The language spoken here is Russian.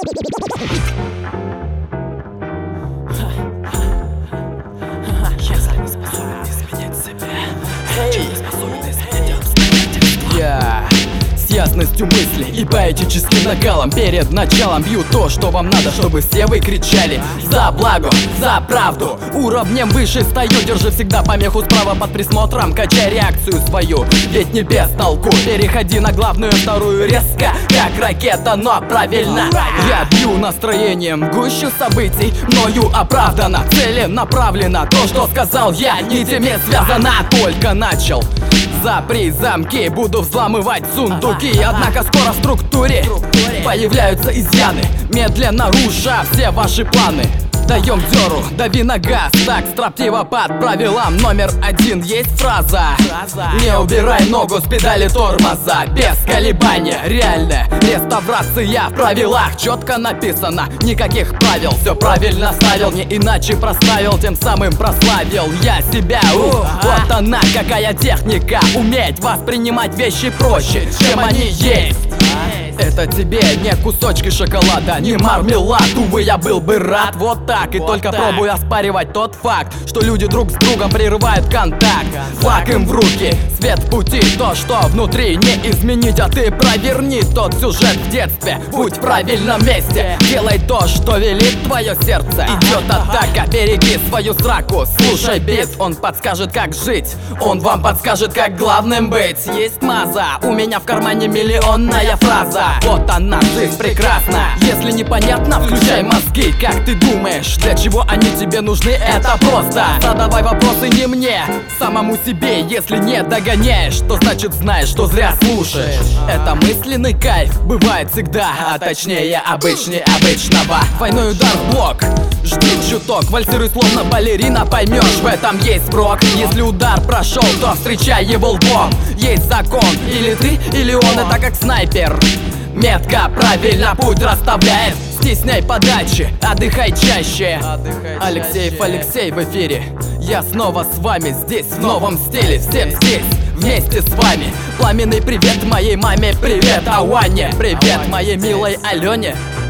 С ясностью мысли и поэтическим накалом перед началом бью то, что вам надо, чтобы все вы кричали за благо, за правду. Уровнем выше стою, держи всегда помеху справа под присмотром, качай реакцию свою, ведь не без толку. Переходи на главную, вторую резко, как ракета, но правильно. Я бью настроением гущу событий, мною оправдано, целенаправленно. То, что сказал я, нитями связано. Только начал, запри замки, буду взламывать сундуки. Однако скоро в структуре появляются изъяны, медленно руша все ваши планы. Даем дёру, дави на газ, так строптиво под правилам номер один есть фраза: не убирай ногу с педали тормоза. Без колебания, реальная реставрация в правилах четко написано, никаких правил, все правильно ставил, не иначе проставил, тем самым прославил я себя. Вот она какая техника, уметь воспринимать вещи проще, чем они есть. Это тебе не кусочки шоколада, не мармелад. Увы, я был бы рад вот так. И только пробую оспаривать тот факт, что люди друг с другом прерывают контакт. Флаг им в руки, свет в пути, то, что внутри не изменить. А ты проверни тот сюжет в детстве, будь в правильном месте, делай то, что велит твое сердце. Идет атака, береги свою сраку. Слушай бит, он подскажет, как жить, он вам подскажет, как главным быть. Есть маза, у меня в кармане миллионная фраза. Вот она, жизнь прекрасна. Если непонятно, включай мозги. Как ты думаешь, для чего они тебе нужны? Это просто задавай вопросы не мне, самому себе. Если не догоняешь, то значит знаешь, что зря слушаешь. Это мысленный кайф, бывает всегда, а точнее обычнее обычного. Двойной удар в блок, жди чуток, вальсируй словно балерина, поймешь, в этом есть спрок. Если удар прошел, то встречай его лбом. Есть закон, или ты, или он, это как снайпер. Метко правильно путь расставляет, стесняй подачи, отдыхай чаще. Алексеев Алексей в эфире, я снова с вами здесь, в новом стиле, всем здесь, вместе с вами. Пламенный привет моей маме, привет Ауане, привет моей милой Алене.